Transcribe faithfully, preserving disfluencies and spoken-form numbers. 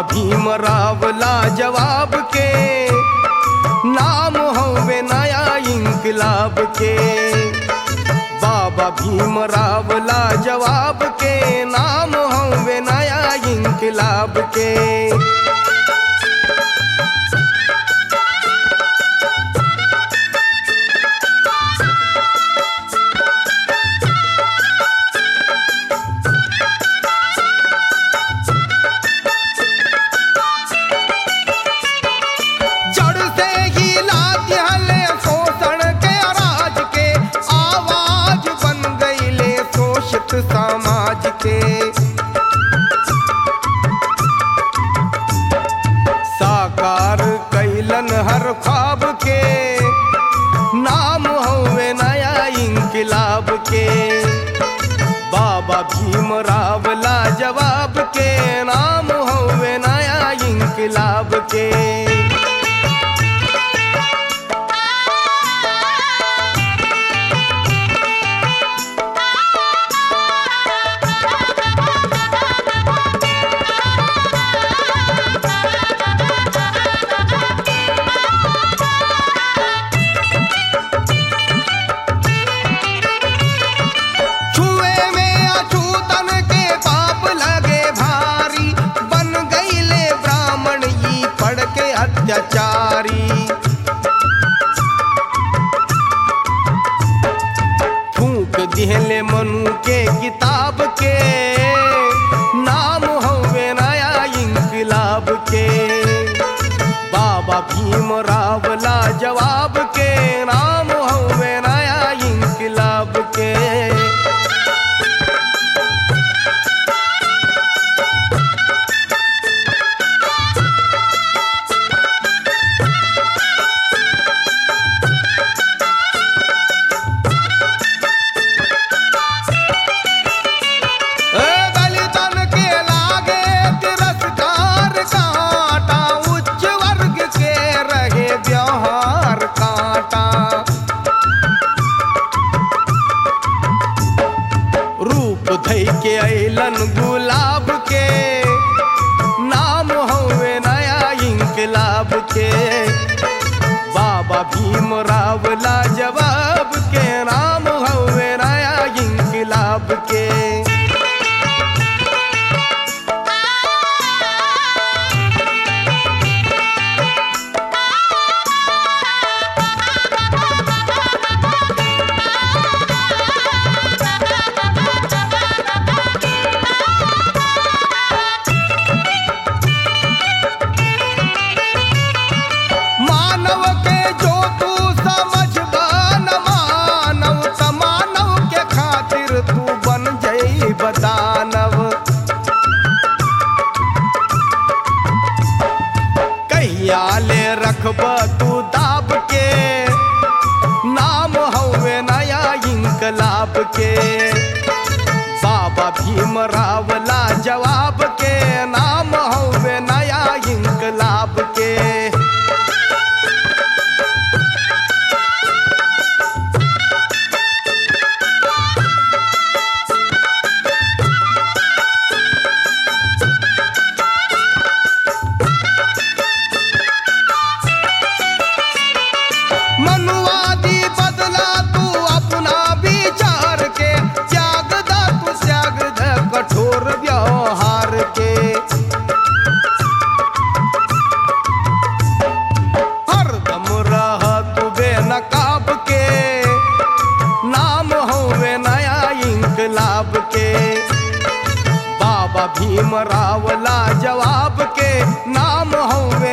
भीमराव लाजवाब के नाम हवे नया इंकलाब के। बाबा भीमराव लाजवाब के नाम हवे नया इंकलाब के। समाज के साकार कैलन हर ख्वाब के नाम हवे नया इंकलाब के। बाबा भीमराव लाजवाब के नाम हवे नया इंकलाब के। अत्याचारी फूंक दिहले मनु के किताब के नाम हवे नया इंकलाब के। बाबा भीमराव लाजवाब के नाम हवे नया इंकलाब के। धई के अलन गुलाब के नाम हवे नया इंकलाब के। बाबा भीमराव लाजवाब के नाम हवे नया इंकलाब के। दानव कहिया ले रखब तू दाब के नाम हवे नया इंकलाब के। बाबा भीमराव लाजवाब के नाम हवे नया इंकलाब के। मनुवादी बदला तू अपना विचार के त्याग दा तू त्याग दा कठोर व्यवहार के। हरदम रह तू बेनकाब के नाम हवे नया इंकलाब के। बाबा भीमराव लाजवाब के नाम हवे